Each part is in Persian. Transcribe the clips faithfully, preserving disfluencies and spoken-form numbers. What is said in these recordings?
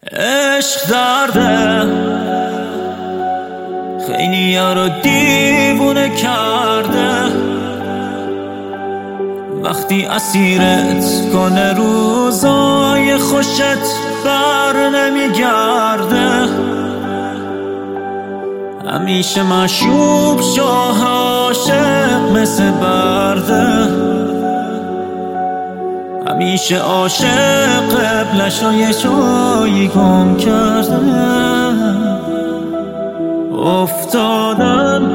عشق درده خیلی ها رو دیوونه کرده، وقتی اسیرت کنه روزای خوشت بر نمیگرده. همیشه مشوب شاه عاشق مثل برده، همیشه عاشق قبلش رو یه جایی گم کرده. افتادم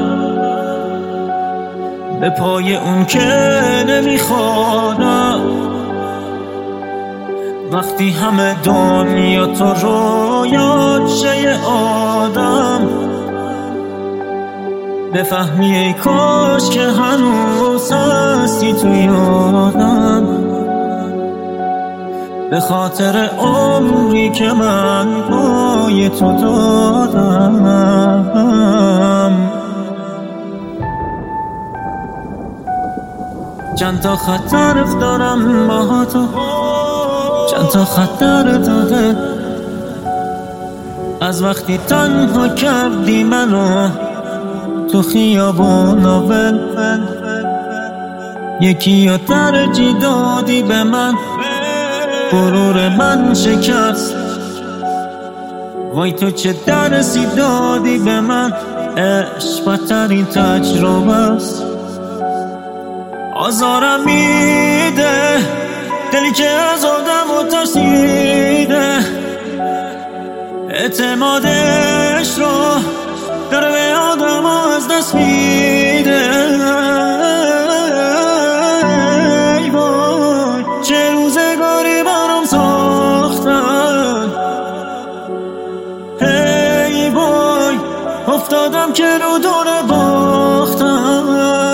به پای اون که نمیخوانم، وقتی همه دنیا تو رویات شه آدم. بفهمی ای کاش که هنوز هستی تو یادم، به خاطر عمری که من پای تو دادم. چند تا خطر دارم با تو، چند تا خطر داده از وقتی تنها کردی منو تو خیابون و ول یکی رو ترجیح دادی به من، غرور من شکست. وای تو چه درسی دادی به من، عشق بدترین تجربه است. آزارم میده دلی که از آدم و ترسیده، اعتمادش رو داره به آدم از دست میده. ای وای چه روزگاری برام ساختن، ای وای افتادم که رو دور باختم.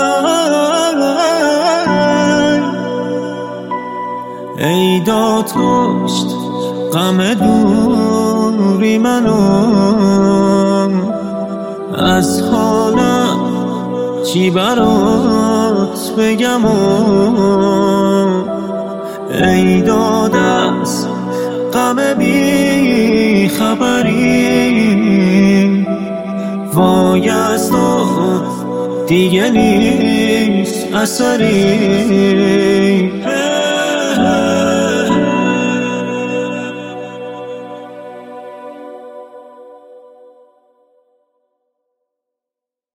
ای داد کشت غم دوری منو، از حالم چی برات بگم. ای داد از غم بی خبری، وای از تو دیگه نیست اثری.